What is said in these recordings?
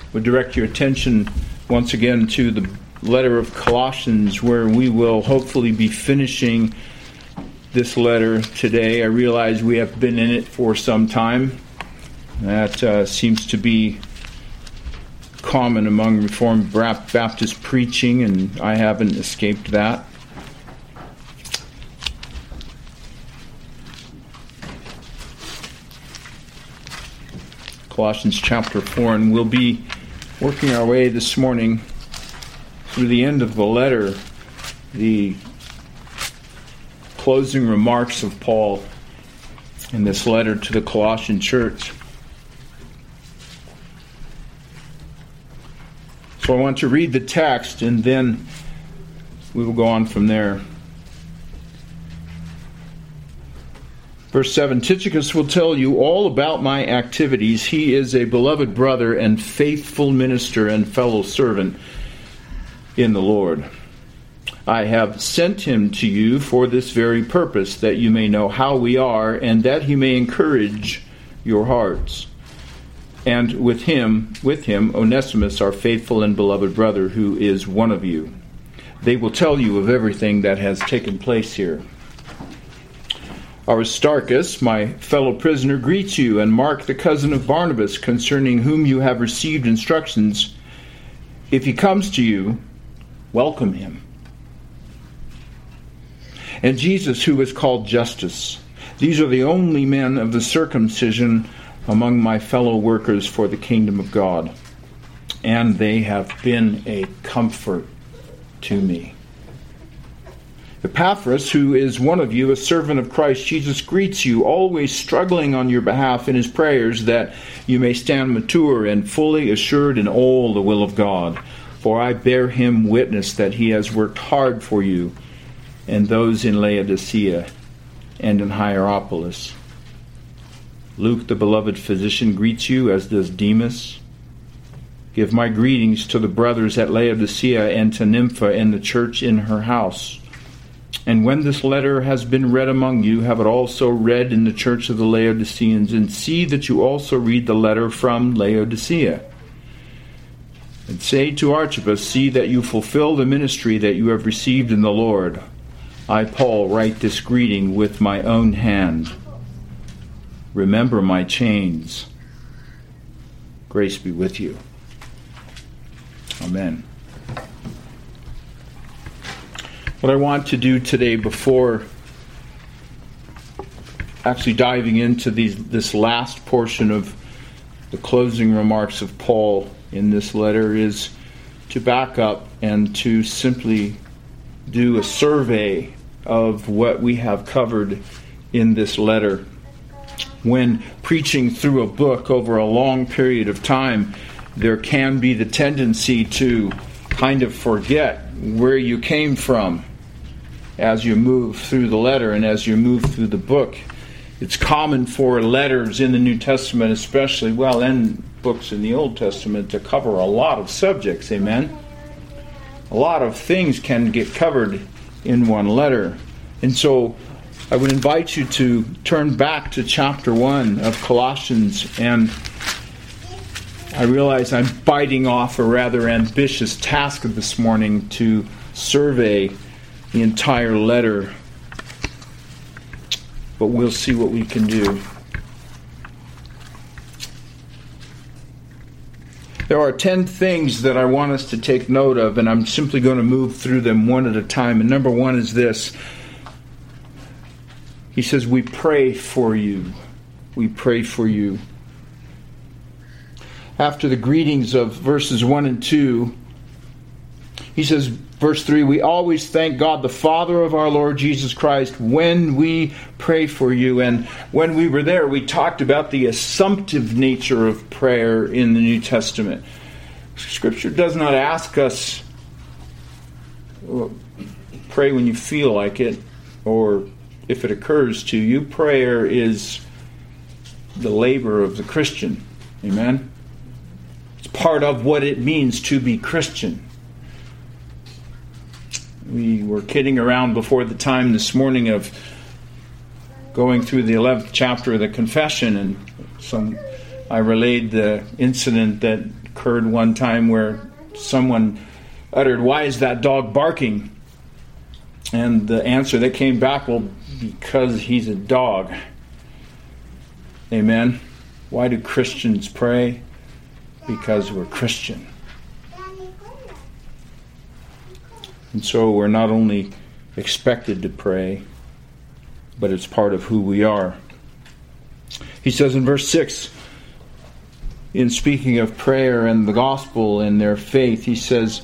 would direct your attention once again to the letter of Colossians, where we will hopefully be finishing this letter today. I realize we have been in it for some time. That seems to be common among Reformed Baptist preaching, and I haven't escaped that. Colossians chapter 4, and we'll be working our way this morning through the end of the letter, the closing remarks of Paul in this letter to the Colossian church. So I want to read the text, and then we will go on from there. Verse 7, Tychicus will tell you all about my activities. He is a beloved brother and faithful minister and fellow servant in the Lord. I have sent him to you for this very purpose, that you may know how we are, and that he may encourage your hearts. And with him, Onesimus, our faithful and beloved brother, who is one of you. They will tell you of everything that has taken place here. Aristarchus, my fellow prisoner, greets you, and Mark, the cousin of Barnabas, concerning whom you have received instructions. If he comes to you, welcome him. And Jesus, who is called Justus. These are the only men of the circumcision among my fellow workers for the kingdom of God, and they have been a comfort to me. Epaphras, who is one of you, a servant of Christ Jesus, greets you, always struggling on your behalf in his prayers, that you may stand mature and fully assured in all the will of God. For I bear him witness that he has worked hard for you and those in Laodicea and in Hierapolis. Luke, the beloved physician, greets you, as does Demas. Give my greetings to the brothers at Laodicea and to Nympha and the church in her house. And when this letter has been read among you, have it also read in the church of the Laodiceans, and see that you also read the letter from Laodicea. And say to Archippus, see that you fulfill the ministry that you have received in the Lord. I, Paul, write this greeting with my own hand. Remember my chains. Grace be with you. Amen. What I want to do today, before actually diving into this last portion of the closing remarks of Paul in this letter, is to back up and to simply do a survey of what we have covered in this letter. When preaching through a book over a long period of time, there can be the tendency to kind of forget where you came from as you move through the letter and as you move through the book. It's common for letters in the New Testament especially, well, and books in the Old Testament, to cover a lot of subjects, amen? A lot of things can get covered in one letter. And so I would invite you to turn back to chapter 1 of Colossians, and I realize I'm biting off a rather ambitious task this morning to survey the entire letter, but we'll see what we can do. There are 10 things that I want us to take note of, and I'm simply going to move through them one at a time. And number one is this. He says, we pray for you. We pray for you. After the greetings of verses 1 and 2, he says, verse 3, we always thank God the Father of our Lord Jesus Christ when we pray for you. And when we were there, we talked about the assumptive nature of prayer in the New Testament. Scripture does not ask us, pray when you feel like it, or if it occurs to you. Prayer is the labor of the Christian. Amen? It's part of what it means to be Christian. We were kidding around before the time this morning of going through the 11th chapter of the Confession, and I relayed the incident that occurred one time where someone uttered, "Why is that dog barking?" And the answer that came back, "Well, because he's a dog." Amen. Why do Christians pray? Because we're Christian. And so we're not only expected to pray, but it's part of who we are. He says in verse 6, in speaking of prayer and the gospel and their faith, he says,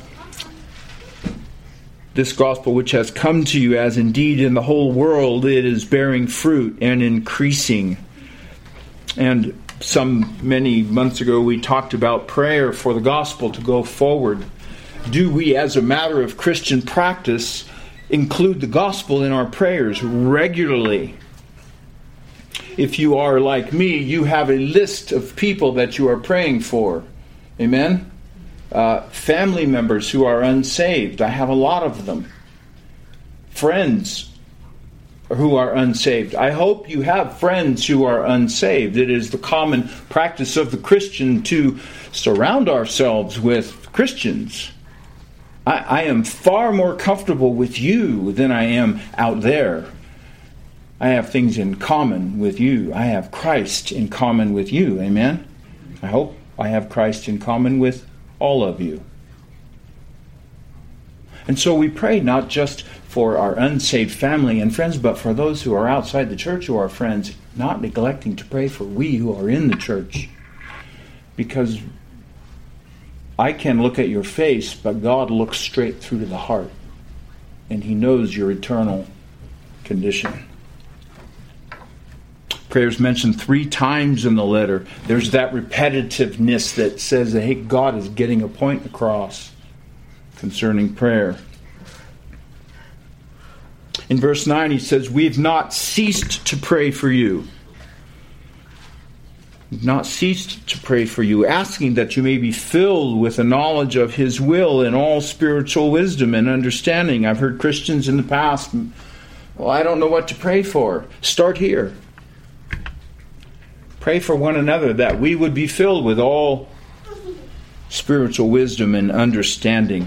"This gospel which has come to you, as indeed in the whole world it is bearing fruit and increasing." And many months ago we talked about prayer for the gospel to go forward. Do we, as a matter of Christian practice, include the gospel in our prayers regularly? If you are like me, you have a list of people that you are praying for. Amen? Family members who are unsaved. I have a lot of them. Friends who are unsaved. I hope you have friends who are unsaved. It is the common practice of the Christian to surround ourselves with Christians. I am far more comfortable with you than I am out there. I have things in common with you. I have Christ in common with you. Amen? I hope I have Christ in common with all of you. And so we pray not just for our unsaved family and friends, but for those who are outside the church who are friends, not neglecting to pray for we who are in the church. Because I can look at your face, but God looks straight through to the heart. And He knows your eternal condition. Prayer is mentioned 3 times in the letter. There's that repetitiveness that says that, hey, God is getting a point across concerning prayer. In verse 9 he says, "We've not ceased to pray for you." We've not ceased to pray for you, asking that you may be filled with the knowledge of His will and all spiritual wisdom and understanding. I've heard Christians in the past, "Well, I don't know what to pray for." Start here. Pray for one another that we would be filled with all spiritual wisdom and understanding.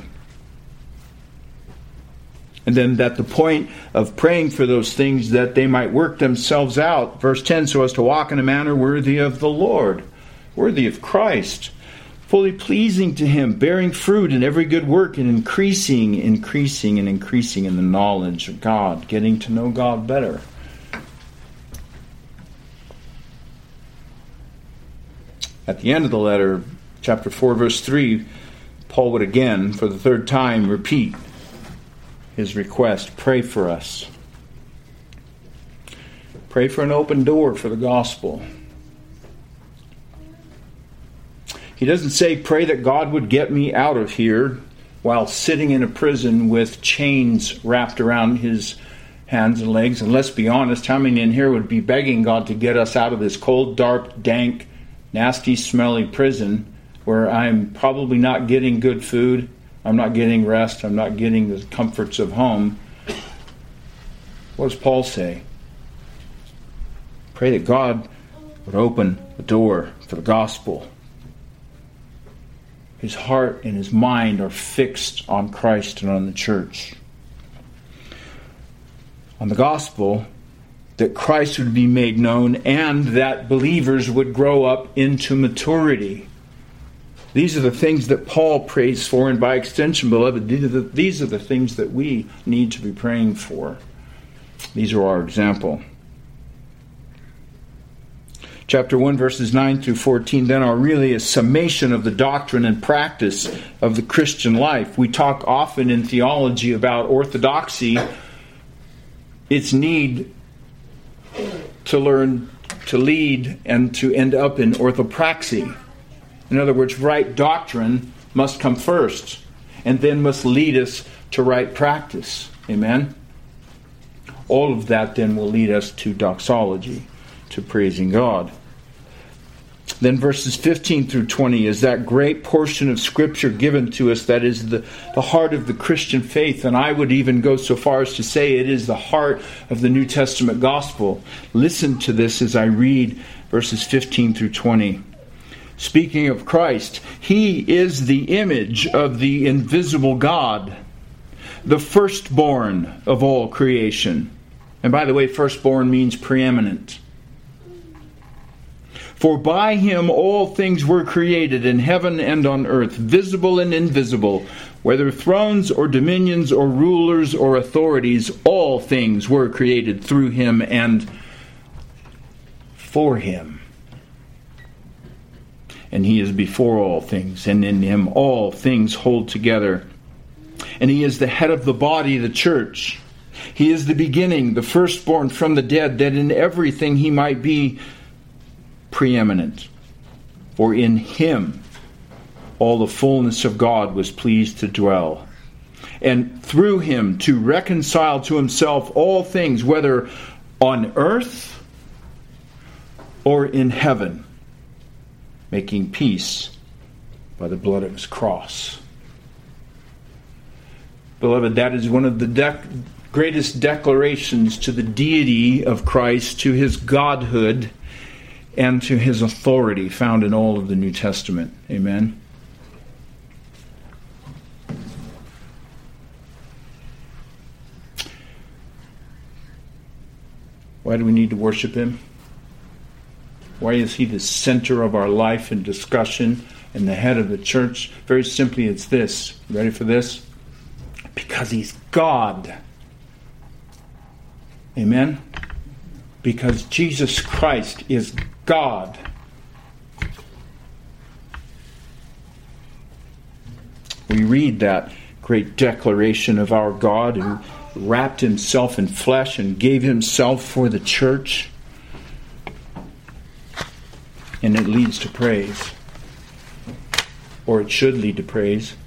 And then that the point of praying for those things, that they might work themselves out. Verse 10, "So as to walk in a manner worthy of the Lord," worthy of Christ, fully pleasing to Him, bearing fruit in every good work, and increasing in the knowledge of God, getting to know God better. At the end of the letter, chapter 4, verse 3, Paul would again, for the 3rd time, repeat his request: pray for us. Pray for an open door for the gospel. He doesn't say, pray that God would get me out of here while sitting in a prison with chains wrapped around his hands and legs. And let's be honest, how many in here would be begging God to get us out of this cold, dark, dank, nasty, smelly prison where I'm probably not getting good food, I'm not getting rest, I'm not getting the comforts of home? What does Paul say? Pray that God would open the door for the gospel. His heart and his mind are fixed on Christ and on the church. On the gospel, that Christ would be made known and that believers would grow up into maturity. These are the things that Paul prays for, and by extension, beloved, these are the things that we need to be praying for. These are our example. Chapter 1, verses 9 through 14, then are really a summation of the doctrine and practice of the Christian life. We talk often in theology about orthodoxy, its need to learn to lead and to end up in orthopraxy. In other words, right doctrine must come first and then must lead us to right practice. Amen? All of that then will lead us to doxology, to praising God. Then verses 15 through 20 is that great portion of Scripture given to us that is the heart of the Christian faith. And I would even go so far as to say it is the heart of the New Testament gospel. Listen to this as I read verses 15 through 20. Speaking of Christ, He is the image of the invisible God, the firstborn of all creation. And by the way, firstborn means preeminent. For by Him all things were created in heaven and on earth, visible and invisible, whether thrones or dominions or rulers or authorities, all things were created through Him and for Him. And He is before all things, and in Him all things hold together. And He is the head of the body, the church. He is the beginning, the firstborn from the dead, that in everything He might be preeminent. For in Him all the fullness of God was pleased to dwell. And through Him to reconcile to Himself all things, whether on earth or in heaven, making peace by the blood of His cross. Beloved, that is one of the greatest declarations to the deity of Christ, to His godhood, and to His authority found in all of the New Testament. Amen. Why do we need to worship Him? Why is He the center of our life and discussion and the head of the church? Very simply, it's this. Ready for this? Because He's God. Amen? Because Jesus Christ is God. We read that great declaration of our God who wrapped Himself in flesh and gave Himself for the church. And it leads to praise. Or it should lead to praise.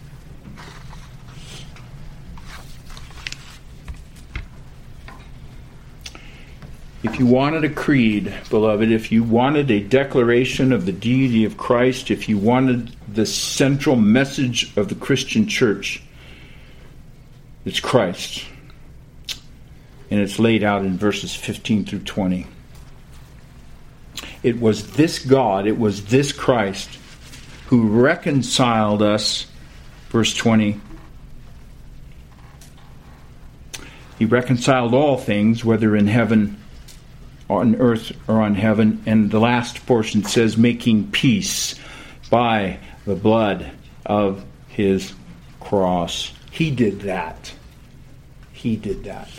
If you wanted a creed, beloved, if you wanted a declaration of the deity of Christ, if you wanted the central message of the Christian church, it's Christ. And it's laid out in verses 15 through 20. It was this God, it was this Christ who reconciled us, verse 20. He reconciled all things, whether in heaven, on earth, or on heaven. And the last portion says, making peace by the blood of His cross. He did that. He did that.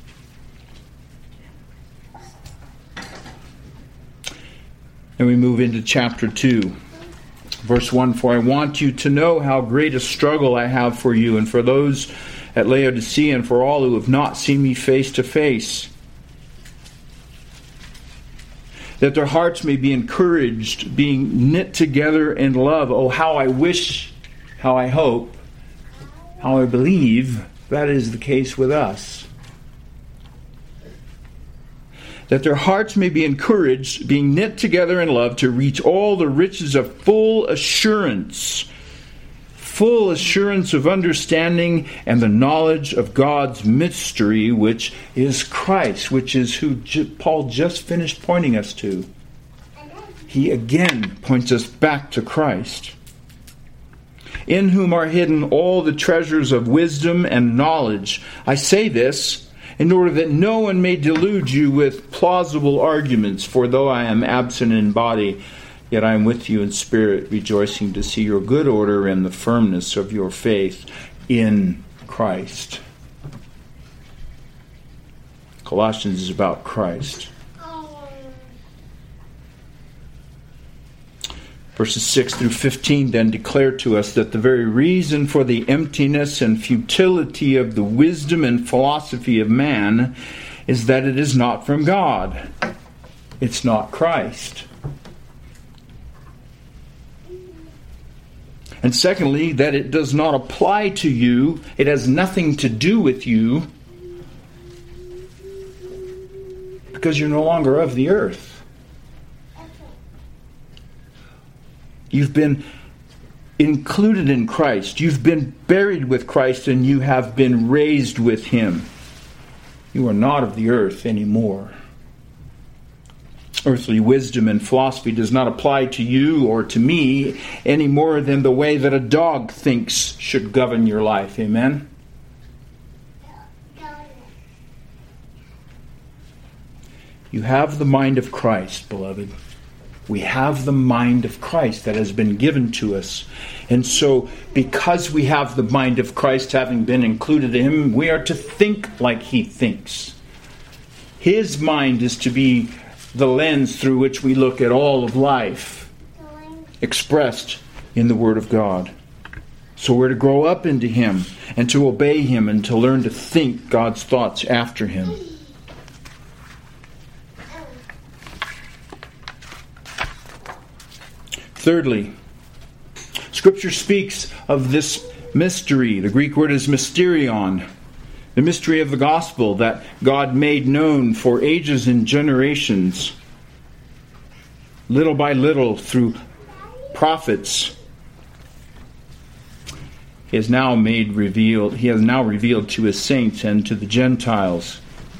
And we move into chapter 2. Verse 1, for I want you to know how great a struggle I have for you and for those at Laodicea and for all who have not seen me face to face, that their hearts may be encouraged, being knit together in love. Oh, how I wish, how I hope, how I believe that is the case with us. That their hearts may be encouraged, being knit together in love, to reach all the riches of full assurance of understanding and the knowledge of God's mystery, which is Christ, which is who Paul just finished pointing us to. He again points us back to Christ, in whom are hidden all the treasures of wisdom and knowledge. I say this in order that no one may delude you with plausible arguments. For though I am absent in body, yet I am with you in spirit, rejoicing to see your good order and the firmness of your faith in Christ. Colossians is about Christ. Verses 6 through 15 then declare to us that the very reason for the emptiness and futility of the wisdom and philosophy of man is that it is not from God. It's not Christ. And secondly, that it does not apply to you. It has nothing to do with you because you're no longer of the earth. You've been included in Christ. You've been buried with Christ, and you have been raised with Him. You are not of the earth anymore. Earthly wisdom and philosophy does not apply to you or to me any more than the way that a dog thinks should govern your life. Amen? You have the mind of Christ, beloved. We have the mind of Christ that has been given to us. And so, because we have the mind of Christ having been included in Him, we are to think like He thinks. His mind is to be the lens through which we look at all of life, expressed in the Word of God. So we're to grow up into Him, and to obey Him, and to learn to think God's thoughts after Him. Thirdly, Scripture speaks of this mystery. The Greek word is mysterion. The mystery of the gospel that God made known for ages and generations, little by little through prophets. He has now revealed to His saints and to the Gentiles.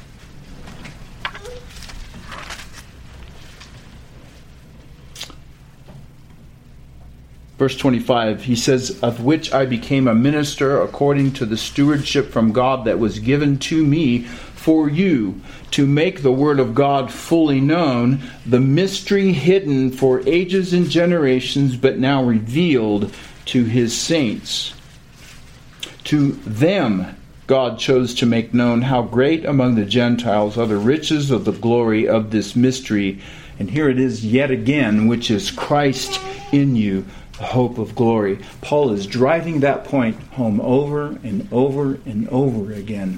Verse 25, he says, of which I became a minister according to the stewardship from God that was given to me for you, to make the word of God fully known, the mystery hidden for ages and generations, but now revealed to His saints. To them God chose to make known how great among the Gentiles are the riches of the glory of this mystery. And here it is yet again, which is Christ in you, the hope of glory. Paul is driving that point home over and over and over again.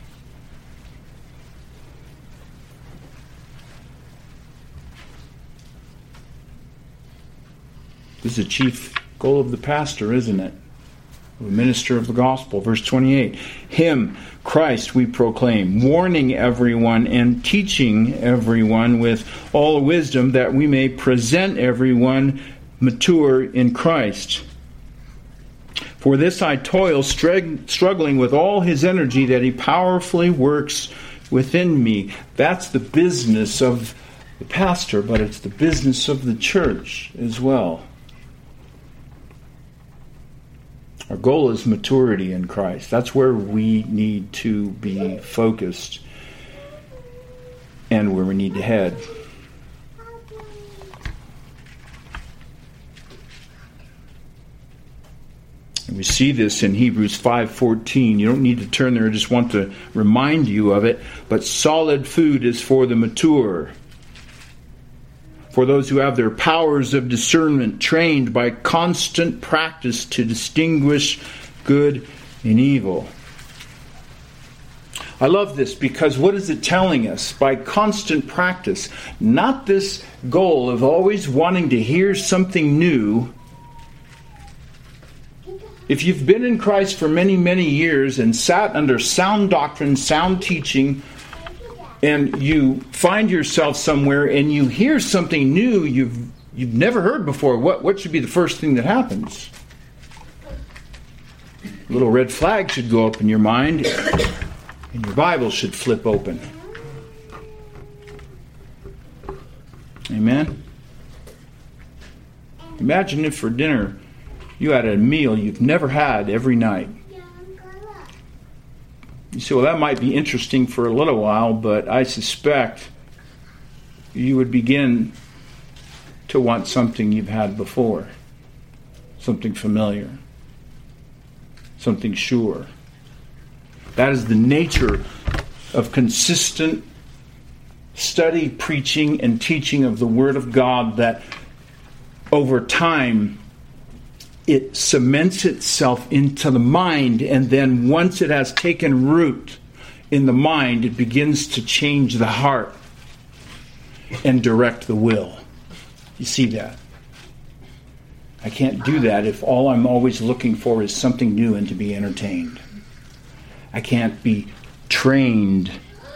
This is the chief goal of the pastor, isn't it? The minister of the gospel. Verse 28. Him, Christ, we proclaim, warning everyone and teaching everyone with all wisdom, that we may present everyone mature in Christ. For this I toil, struggling with all His energy that He powerfully works within me. That's the business of the pastor, but it's the business of the church as well. Our goal is maturity in Christ. That's where we need to be focused and where we need to head. And we see this in Hebrews 5:14. You don't need to turn there. I just want to remind you of it. But solid food is for the mature, for those who have their powers of discernment trained by constant practice to distinguish good and evil. I love this because what is it telling us? By constant practice, not this goal of always wanting to hear something new. If you've been in Christ for many, many years and sat under sound doctrine, sound teaching, and you find yourself somewhere and you hear something new you've never heard before, what should be the first thing that happens? A little red flag should go up in your mind, and your Bible should flip open. Amen? Imagine if for dinner you had a meal you've never had every night. You say, well, that might be interesting for a little while, but I suspect you would begin to want something you've had before. Something familiar. Something sure. That is the nature of consistent study, preaching, and teaching of the Word of God, that over time it cements itself into the mind, and then once it has taken root in the mind, it begins to change the heart and direct the will. You see that? I can't do that if all I'm always looking for is something new and to be entertained. I can't be trained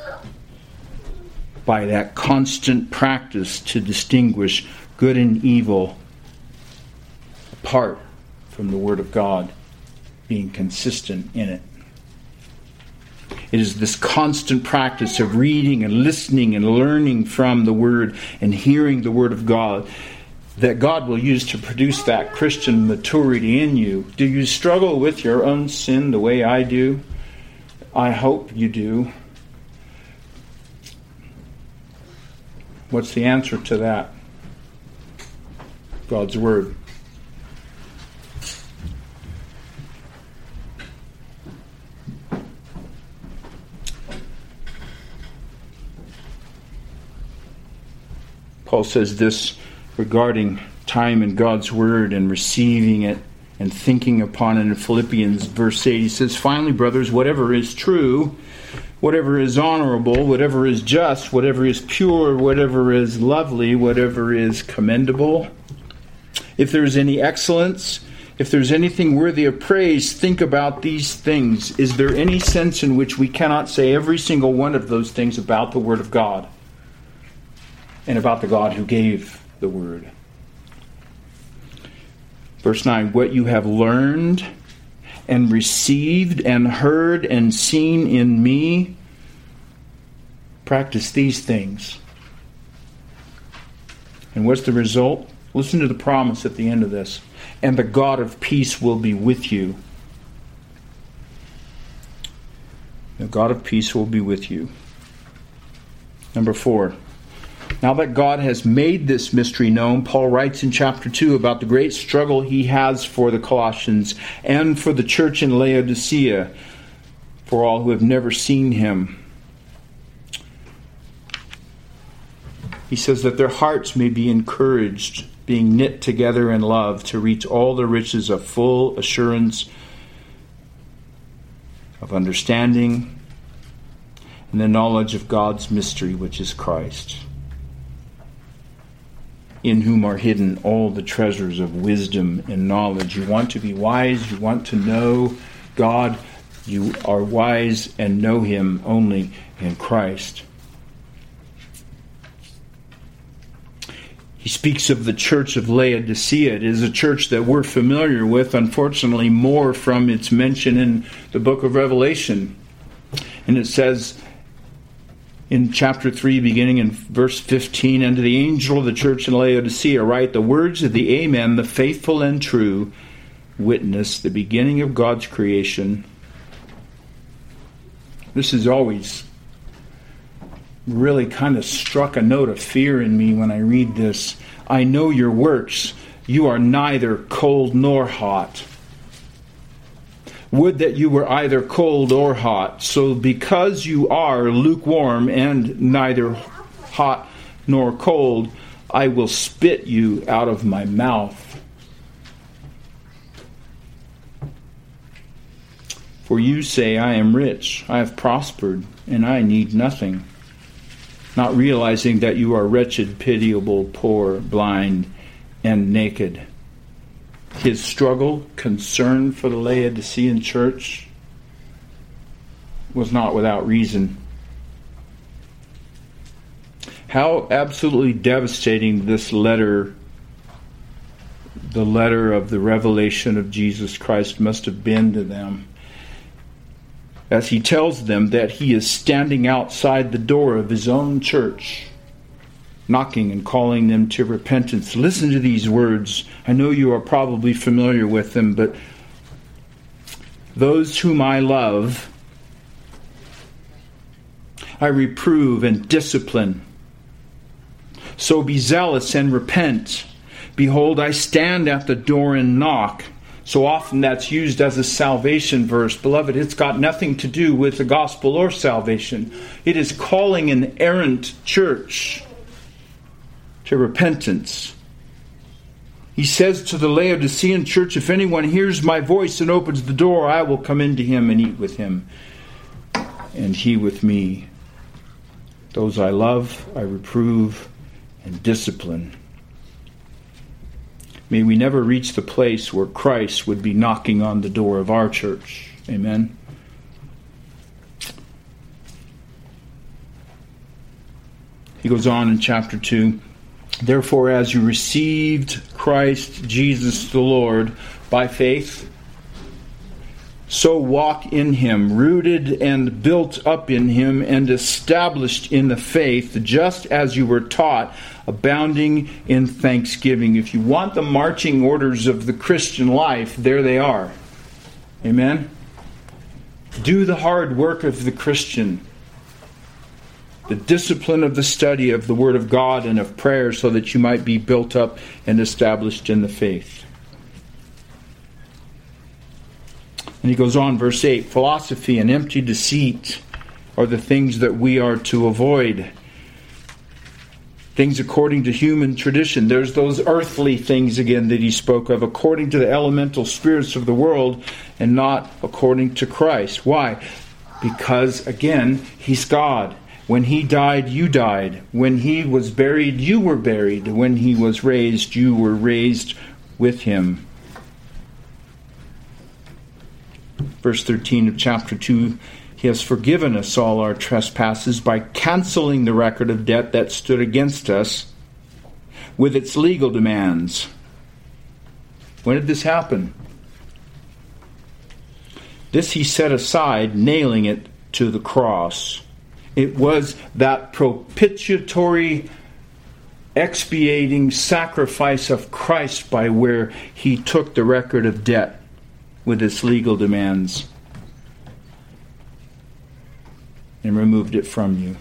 by that constant practice to distinguish good and evil apart from the Word of God, being consistent in it. It is this constant practice of reading and listening and learning from the Word and hearing the Word of God that God will use to produce that Christian maturity in you. Do you struggle with your own sin the way I do? I hope you do. What's the answer to that? God's Word. Paul says this regarding time in God's Word and receiving it and thinking upon it in Philippians verse 8. He says, "Finally, brothers, whatever is true, whatever is honorable, whatever is just, whatever is pure, whatever is lovely, whatever is commendable, if there is any excellence, if there is anything worthy of praise, think about these things." Is there any sense in which we cannot say every single one of those things about the Word of God and about the God who gave the Word? Verse 9, "What you have learned and received and heard and seen in me, practice these things." And what's the result? Listen to the promise at the end of this. "And the God of peace will be with you." The God of peace will be with you. Number 4. Now that God has made this mystery known, Paul writes in chapter 2 about the great struggle he has for the Colossians and for the church in Laodicea, for all who have never seen him. He says that their hearts may be encouraged, being knit together in love, to reach all the riches of full assurance of understanding and the knowledge of God's mystery, which is Christ, in whom are hidden all the treasures of wisdom and knowledge. You want to be wise, you want to know God, you are wise and know Him only in Christ. He speaks of the church of Laodicea. It is a church that we're familiar with, unfortunately, more from its mention in the book of Revelation. And it says in chapter 3, beginning in verse 15, "And to the angel of the church in Laodicea write the words of the Amen, the faithful and true witness, the beginning of God's creation." This has always really kind of struck a note of fear in me when I read this. "I know your works. You are neither cold nor hot. Would that you were either cold or hot. So because you are lukewarm and neither hot nor cold, I will spit you out of my mouth. For you say, I am rich, I have prospered, and I need nothing, not realizing that you are wretched, pitiable, poor, blind, and naked." His struggle, concern for the Laodicean church was not without reason. How absolutely devastating this letter, the letter of the revelation of Jesus Christ, must have been to them, as he tells them that he is standing outside the door of his own church, knocking and calling them to repentance. Listen to these words. I know you are probably familiar with them, but "Those whom I love, I reprove and discipline. So be zealous and repent. Behold, I stand at the door and knock." So often that's used as a salvation verse. Beloved, it's got nothing to do with the gospel or salvation. It is calling an errant church to repentance. He says to the Laodicean church, "If anyone hears my voice and opens the door, I will come into him and eat with him, and he with me. Those I love, I reprove and discipline." May we never reach the place where Christ would be knocking on the door of our church. Amen. He goes on in chapter 2. "Therefore, as you received Christ Jesus the Lord by faith, so walk in him, rooted and built up in him, and established in the faith, just as you were taught, abounding in thanksgiving. If you want the marching orders of the Christian life, there they are. Amen? Do the hard work of the Christian. The discipline of the study of the Word of God and of prayer, so that you might be built up and established in the faith. And he goes on, verse 8, philosophy and empty deceit are the things that we are to avoid. Things according to human tradition. There's those earthly things again that he spoke of, according to the elemental spirits of the world, and not according to Christ. Why? Because, again, he's God. When he died, you died. When he was buried, you were buried. When he was raised, you were raised with him. Verse 13 of chapter 2, he has forgiven us all our trespasses by canceling the record of debt that stood against us with its legal demands. When did this happen? This he set aside, nailing it to the cross. It was that propitiatory, expiating sacrifice of Christ by where he took the record of debt with its legal demands and removed it from you.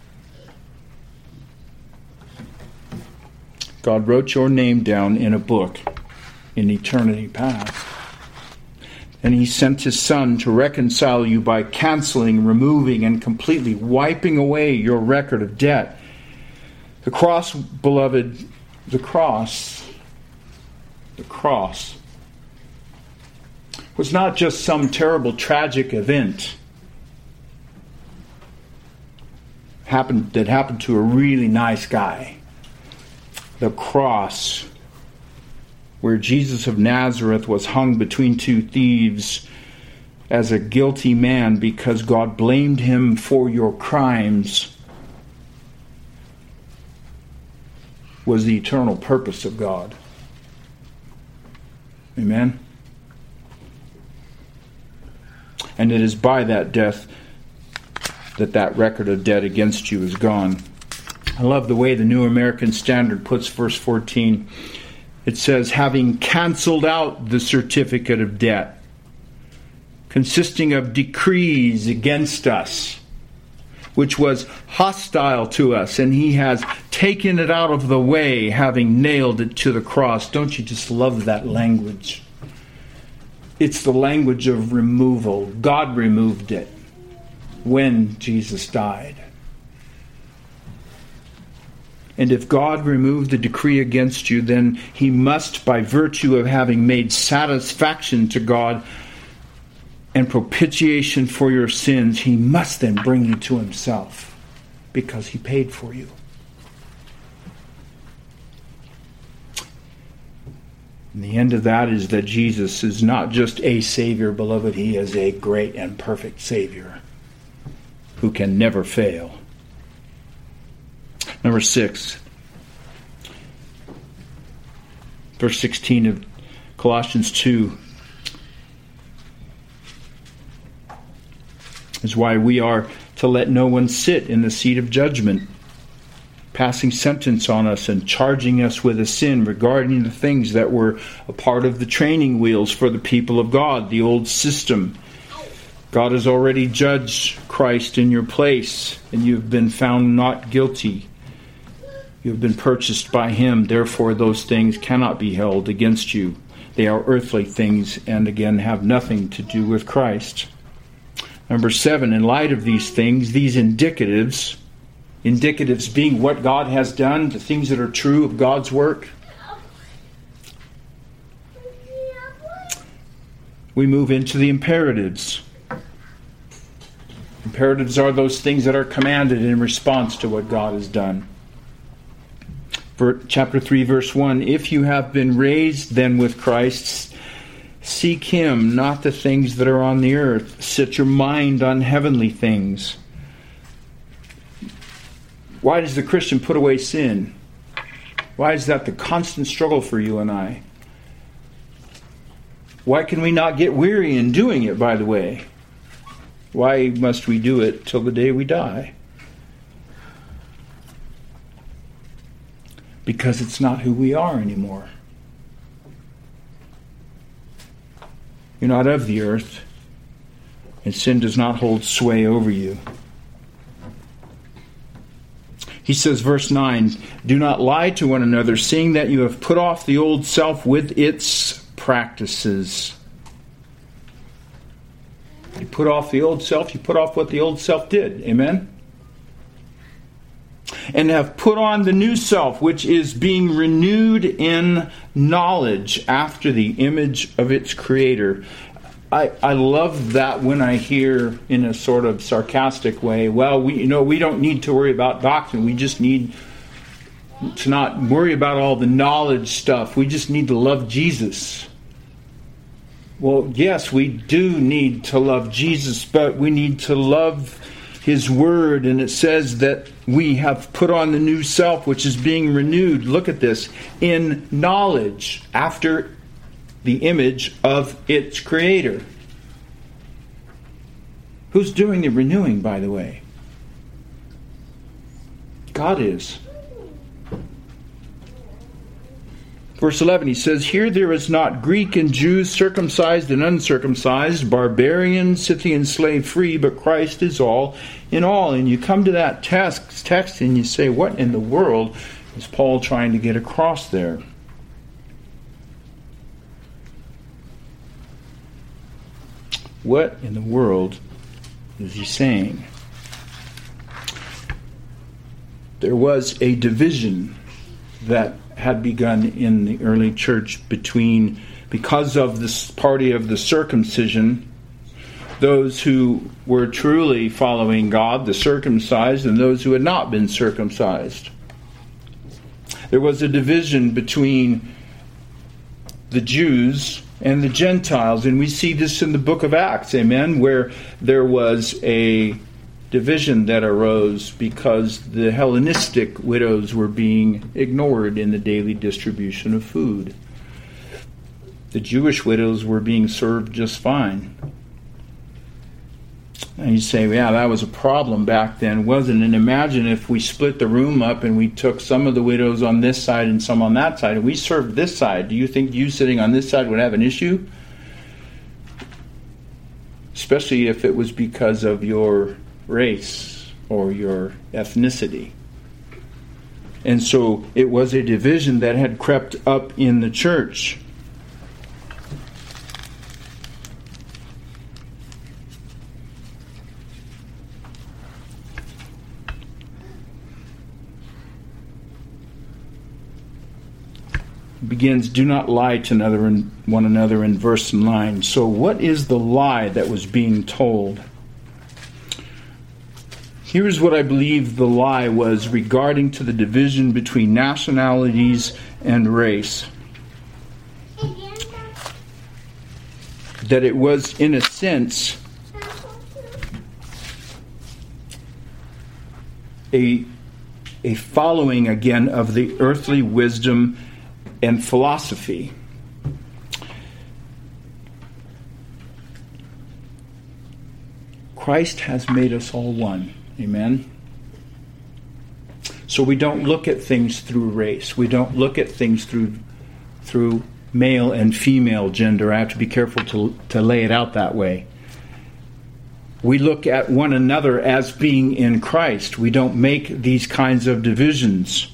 God wrote your name down in a book in eternity past. And he sent his Son to reconcile you by canceling, removing, and completely wiping away your record of debt. The cross, beloved, the cross was not just some terrible tragic event that happened to a really nice guy. The cross, where Jesus of Nazareth was hung between two thieves as a guilty man because God blamed him for your crimes, was the eternal purpose of God. Amen? And it is by that death that record of debt against you is gone. I love the way the New American Standard puts verse 14. It says, having canceled out the certificate of debt, consisting of decrees against us, which was hostile to us, and he has taken it out of the way, having nailed it to the cross. Don't you just love that language? It's the language of removal. God removed it when Jesus died. And if God removed the decree against you, then he must, by virtue of having made satisfaction to God and propitiation for your sins, he must then bring you to himself, because he paid for you. And the end of that is that Jesus is not just a Savior, beloved. He is a great and perfect Savior who can never fail. Number 6. Verse 16 of Colossians 2 is why we are to let no one sit in the seat of judgment, passing sentence on us and charging us with a sin regarding the things that were a part of the training wheels for the people of God, the old system. God has already judged Christ in your place, and you've been found not guilty. You have been purchased by him. Therefore, those things cannot be held against you. They are earthly things, and again have nothing to do with Christ. Number 7, in light of these things, these indicatives being what God has done, the things that are true of God's work, we move into the imperatives. Imperatives are those things that are commanded in response to what God has done. Chapter 3, verse 1, if you have been raised then with Christ, seek him, not the things that are on the earth. Set your mind on heavenly things. Why does the Christian put away sin? Why is that the constant struggle for you and I? Why can we not get weary in doing it, by the way? Why must we do it till the day we die? Because it's not who we are anymore. You're not of the earth, and sin does not hold sway over you. He says, verse 9, do not lie to one another, seeing that you have put off the old self with its practices. You put off the old self, you put off what the old self did. Amen? And have put on the new self, which is being renewed in knowledge after the image of its creator. I love that when I hear in a sort of sarcastic way, well, we don't need to worry about doctrine. We just need to not worry about all the knowledge stuff. We just need to love Jesus. Well, yes, we do need to love Jesus, but we need to love His Word. And it says that we have put on the new self, which is being renewed. Look at this. In knowledge after the image of its creator. Who's doing the renewing, by the way? God is. Verse 11, he says, here there is not Greek and Jew, circumcised and uncircumcised, barbarian, Scythian, slave free, but Christ is all in all. And you come to that text and you say, what in the world is Paul trying to get across there? What in the world is he saying? There was a division that had begun in the early church because of this party of the circumcision, those who were truly following God, the circumcised, and those who had not been circumcised. There was a division between the Jews and the Gentiles, and we see this in the book of Acts, amen, where there was a division that arose because the Hellenistic widows were being ignored in the daily distribution of food. The Jewish widows were being served just fine. And you say, yeah, that was a problem back then, wasn't it? And imagine if we split the room up and we took some of the widows on this side and some on that side, and we served this side. Do you think you sitting on this side would have an issue? Especially if it was because of your race or your ethnicity. And so it was a division that had crept up in the church. Begins, do not lie to one another in verse 9. So what is the lie that was being told? Here's what I believe the lie was regarding to the division between nationalities and race. That it was, in a sense, a following again of the earthly wisdom and philosophy. Christ has made us all one. Amen? So we don't look at things through race. We don't look at things through male and female gender. I have to be careful to lay it out that way. We look at one another as being in Christ. We don't make these kinds of divisions.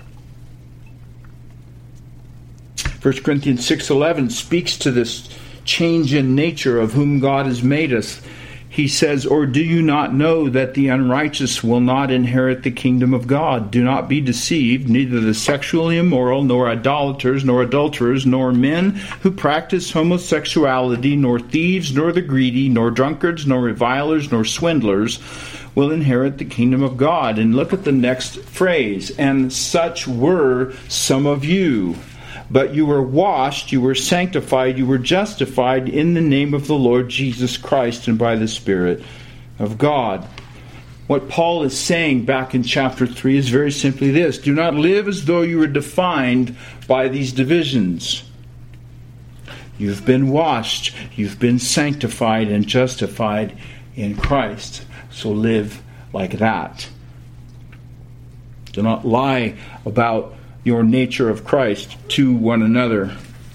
1 Corinthians 6:11 speaks to this change in nature of whom God has made us. He says, or do you not know that the unrighteous will not inherit the kingdom of God? Do not be deceived, neither the sexually immoral, nor idolaters, nor adulterers, nor men who practice homosexuality, nor thieves, nor the greedy, nor drunkards, nor revilers, nor swindlers will inherit the kingdom of God. And look at the next phrase. And such were some of you. But you were washed, you were sanctified, you were justified in the name of the Lord Jesus Christ and by the Spirit of God. What Paul is saying back in chapter 3 is very simply this. Do not live as though you were defined by these divisions. You've been washed. You've been sanctified and justified in Christ. So live like that. Do not lie about your nature of Christ to one another.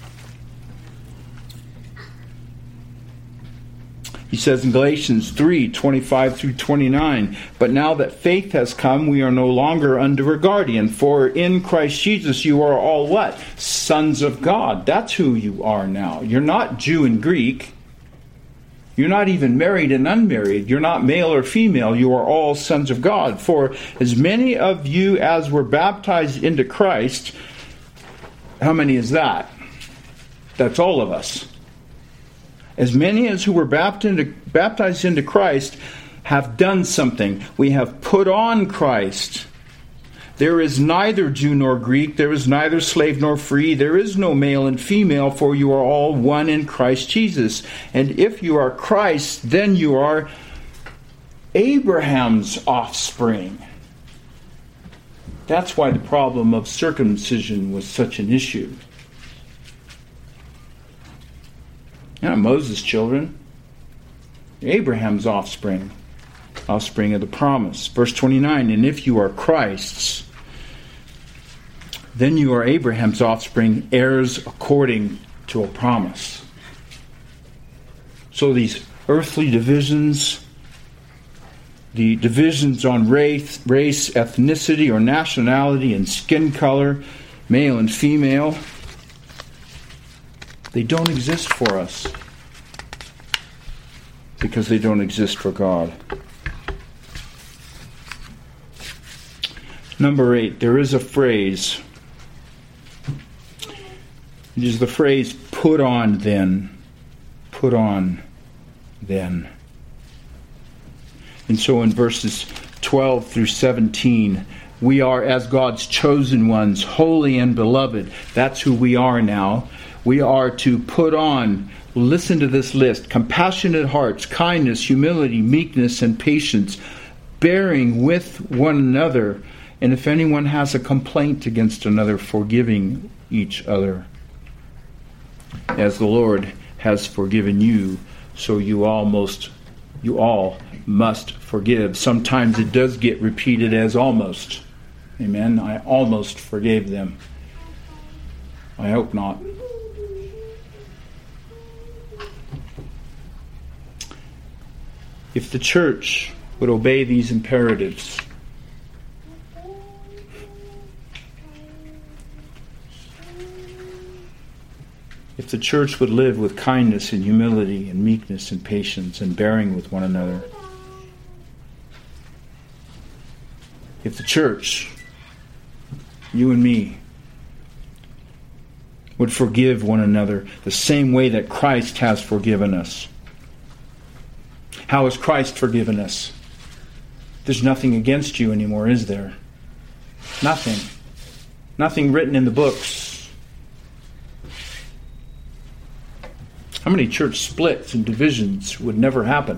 He says in Galatians 3:25 through 29, "But now that faith has come, we are no longer under a guardian. For in Christ Jesus you are all what? Sons of God." That's who you are now. You're not Jew and Greek. You're not even married and unmarried. You're not male or female. You are all sons of God. For as many of you as were baptized into Christ, how many is that? That's all of us. As many as who were baptized into Christ have done something. We have put on Christ. There is neither Jew nor Greek. There is neither slave nor free. There is no male and female, for you are all one in Christ Jesus. And if you are Christ, then you are Abraham's offspring. That's why the problem of circumcision was such an issue. You're not Moses' children. You're Abraham's offspring. Offspring of the promise. Verse 29, "And if you are Christ's, then you are Abraham's offspring, heirs according to a promise." So these earthly divisions, the divisions on race, ethnicity, or nationality, and skin color, male and female, they don't exist for us because they don't exist for God. Number 8, there is a phrase. It is the phrase, "Put on then." Put on then. And so in verses 12 through 17, we are as God's chosen ones, holy and beloved. That's who we are now. We are to put on, listen to this list, compassionate hearts, kindness, humility, meekness, and patience, bearing with one another, and if anyone has a complaint against another, forgiving each other. As the Lord has forgiven you, so you all must forgive. Sometimes it does get repeated as almost. Amen. I almost forgave them. I hope not. If the church would obey these imperatives, if the church would live with kindness and humility and meekness and patience and bearing with one another, if the church, you and me, would forgive one another the same way that Christ has forgiven us. How has Christ forgiven us? There's nothing against you anymore, is there? Nothing. Nothing written in the books. How many church splits and divisions would never happen?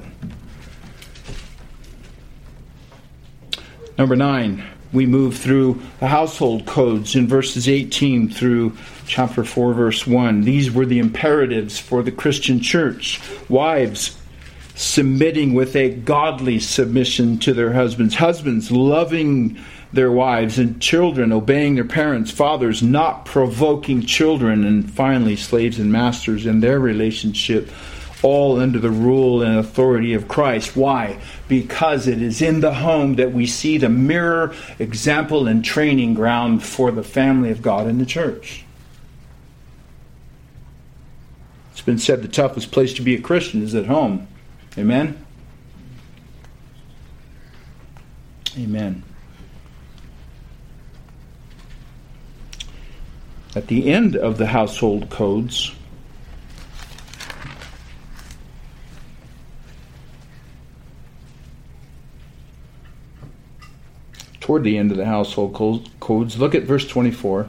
Number 9, we move through the household codes in verses 18 through chapter 4, verse 1. These were the imperatives for the Christian church. Wives, submitting with a godly submission to their husbands. Husbands, loving their wives. And children, obeying their parents. Fathers, not provoking children. And finally, slaves and masters in their relationship, all under the rule and authority of Christ. Why? Because it is in the home that we see the mirror, example, and training ground for the family of God in the church. It's been said the toughest place to be a Christian is at home. Amen? Amen. At the end of the household codes, toward the end of the household codes, look at verse 24.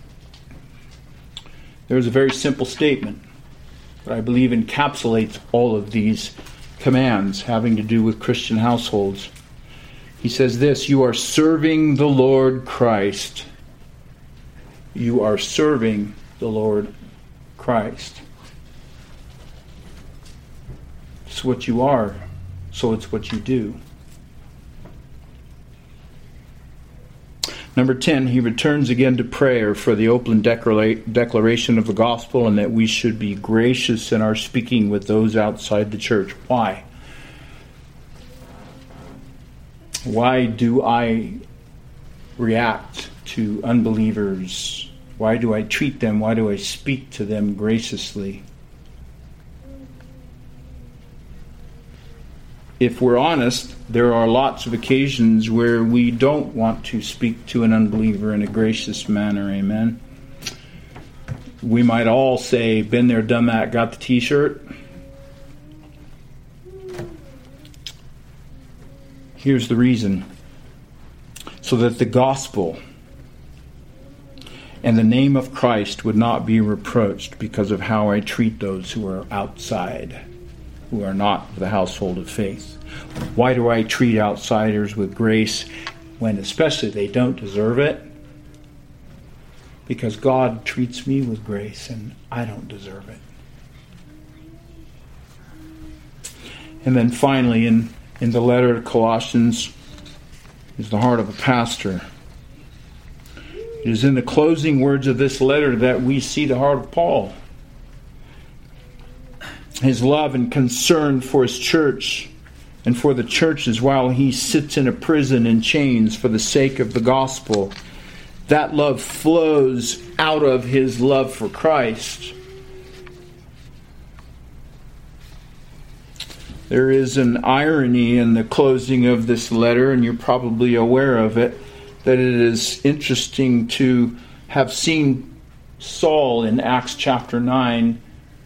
There's a very simple statement that I believe encapsulates all of these commands having to do with Christian households. He says this, "You are serving the Lord Christ." You are serving the Lord Christ. It's what you are, so it's what you do. Number 10, he returns again to prayer for the open declaration of the gospel, and that we should be gracious in our speaking with those outside the church. Why? Why do I react to unbelievers? Why do I treat them? Why do I speak to them graciously? If we're honest, there are lots of occasions where we don't want to speak to an unbeliever in a gracious manner. Amen. We might all say, been there, done that, got the t-shirt. Here's the reason. So that the gospel and the name of Christ would not be reproached because of how I treat those who are outside, who are not the household of faith. Why do I treat outsiders with grace when especially they don't deserve it? Because God treats me with grace and I don't deserve it. And then finally, in the letter to Colossians is the heart of a pastor. It is in the closing words of this letter that we see the heart of Paul. His love and concern for his church and for the churches while he sits in a prison in chains for the sake of the gospel. That love flows out of his love for Christ. There is an irony in the closing of this letter, and you're probably aware of it, that it is interesting to have seen Saul in Acts chapter 9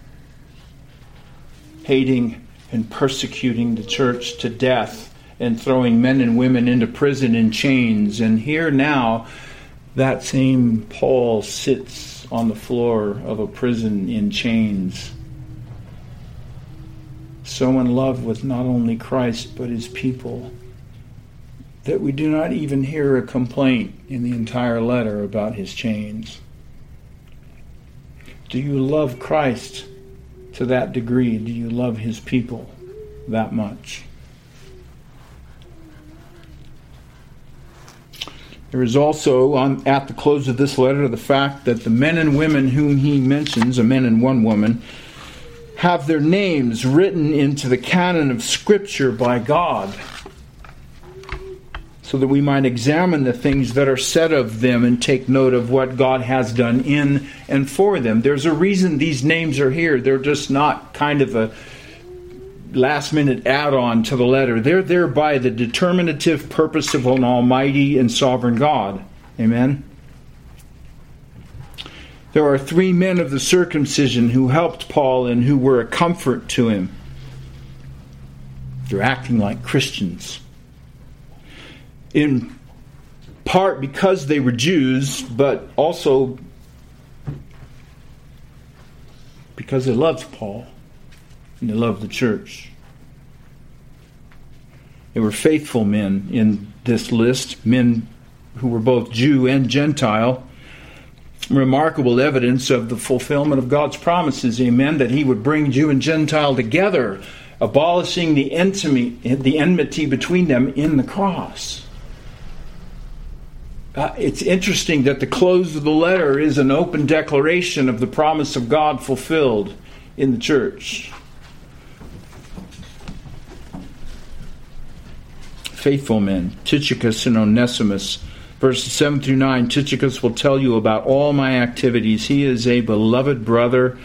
hating and persecuting the church to death and throwing men and women into prison in chains. And here now, that same Paul sits on the floor of a prison in chains. So in love with not only Christ but his people that we do not even hear a complaint in the entire letter about his chains. Do you love Christ to that degree? Do you love his people that much? There is also, at the close of this letter, the fact that the men and women whom he mentions, a man and one woman, have their names written into the canon of Scripture by God, so that we might examine the things that are said of them and take note of what God has done in and for them. There's a reason these names are here. They're just not kind of a last-minute add-on to the letter. They're there by the determinative purpose of an almighty and sovereign God. Amen? There are 3 men of the circumcision who helped Paul and who were a comfort to him. They're acting like Christians. In part because they were Jews, but also because they loved Paul and they loved the church. They were faithful men in this list, men who were both Jew and Gentile. Remarkable evidence of the fulfillment of God's promises, amen, that he would bring Jew and Gentile together, abolishing the enmity between them in the cross. It's interesting that the close of the letter is an open declaration of the promise of God fulfilled in the church. Faithful men, Tychicus and Onesimus. Verses 7 through 9, Tychicus will tell you about all my activities. He is a beloved brother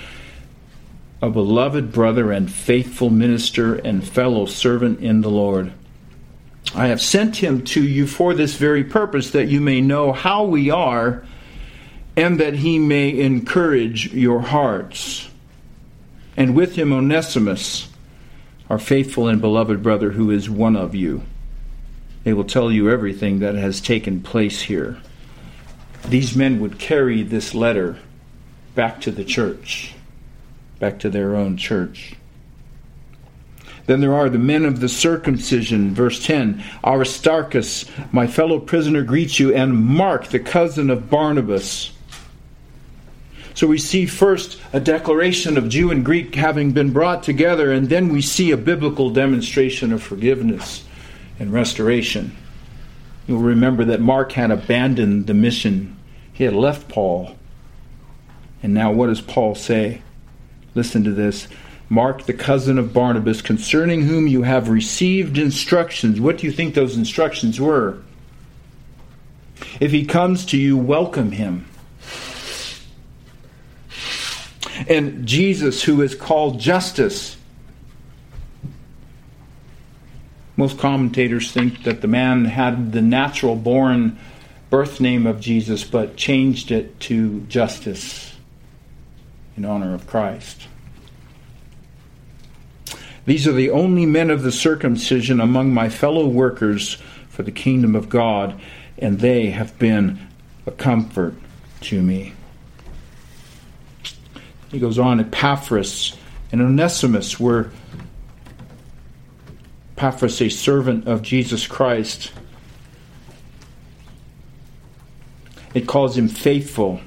and faithful minister and fellow servant in the Lord. I have sent him to you for this very purpose, that you may know how we are, and that he may encourage your hearts. And with him Onesimus, our faithful and beloved brother, who is one of you. They will tell you everything that has taken place here. These men would carry this letter back to the church, back to their own church. Then there are the men of the circumcision, verse 10. Aristarchus, my fellow prisoner, greets you, and Mark, the cousin of Barnabas. So we see first a declaration of Jew and Greek having been brought together, and then we see a biblical demonstration of forgiveness and restoration. You'll remember that Mark had abandoned the mission. He had left Paul. And now what does Paul say? Listen to this. Mark, the cousin of Barnabas, concerning whom you have received instructions. What do you think those instructions were? If he comes to you, welcome him. And Jesus, who is called Justus. Most commentators think that the man had the natural born birth name of Jesus, but changed it to Justus in honor of Christ. These are the only men of the circumcision among my fellow workers for the kingdom of God, and they have been a comfort to me. He goes on, Epaphras and Onesimus were Epaphras, a servant of Jesus Christ. It calls him faithful.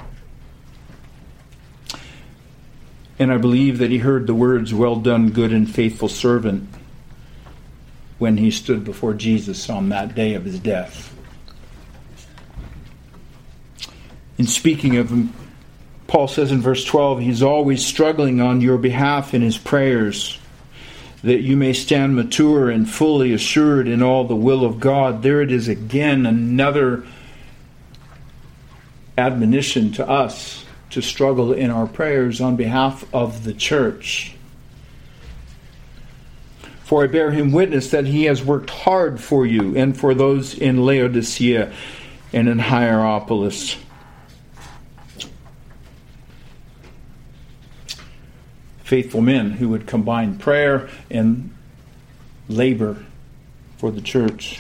And I believe that he heard the words, well done, good and faithful servant, when he stood before Jesus on that day of his death. In speaking of him, Paul says in verse 12, he's always struggling on your behalf in his prayers, that you may stand mature and fully assured in all the will of God. There it is again, another admonition to us to struggle in our prayers on behalf of the church. For I bear him witness that he has worked hard for you and for those in Laodicea and in Hierapolis. Faithful men who would combine prayer and labor for the church.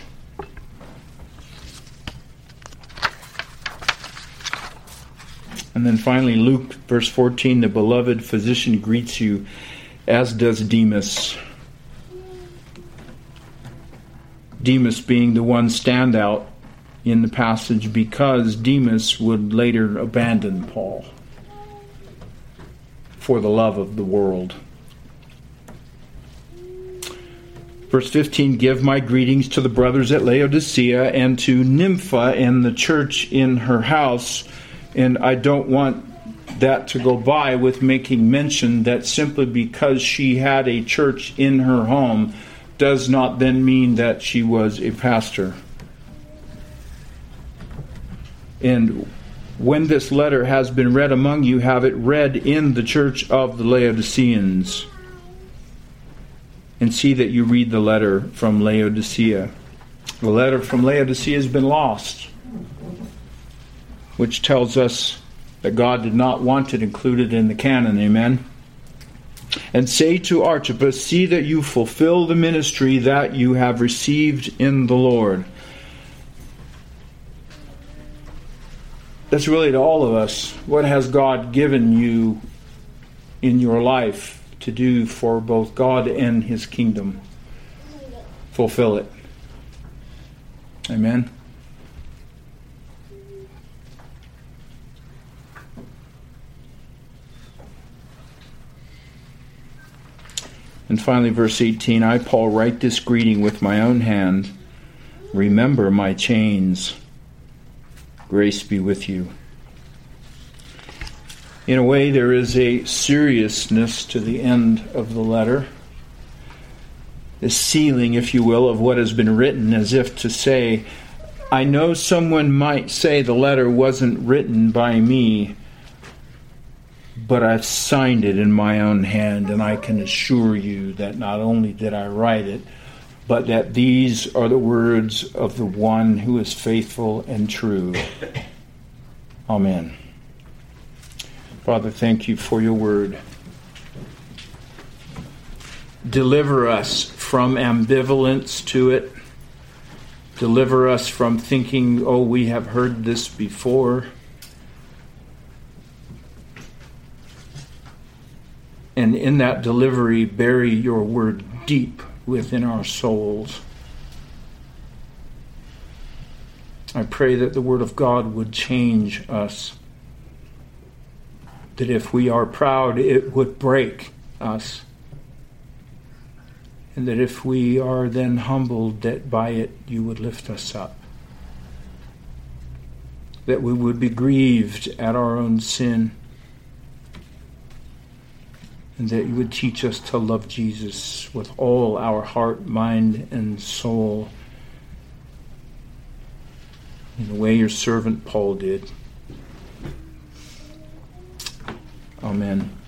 And then finally, Luke, verse 14, the beloved physician greets you, as does Demas. Demas being the one standout in the passage because Demas would later abandon Paul for the love of the world. Verse 15, give my greetings to the brothers at Laodicea and to Nympha and the church in her house. And I don't want that to go by with making mention that simply because she had a church in her home does not then mean that she was a pastor. And when this letter has been read among you, have it read in the church of the Laodiceans. And see that you read the letter from Laodicea. The letter from Laodicea has been lost, which tells us that God did not want it included in the canon. Amen. And say to Archippus, see that you fulfill the ministry that you have received in the Lord. That's really to all of us. What has God given you in your life to do for both God and His kingdom? Fulfill it. Amen. And finally, verse 18, I, Paul, write this greeting with my own hand. Remember my chains. Grace be with you. In a way, there is a seriousness to the end of the letter. The sealing, if you will, of what has been written, as if to say, I know someone might say the letter wasn't written by me, but I've signed it in my own hand, and I can assure you that not only did I write it, but that these are the words of the one who is faithful and true. Amen. Father, thank you for your word. Deliver us from ambivalence to it. Deliver us from thinking, oh, we have heard this before. And in that delivery, bury your word deep within our souls. I pray that the Word of God would change us. that if we are proud, it would break us. And that if we are then humbled, that by it you would lift us up. That we would be grieved at our own sin. And that you would teach us to love Jesus with all our heart, mind, and soul, in the way your servant Paul did. Amen.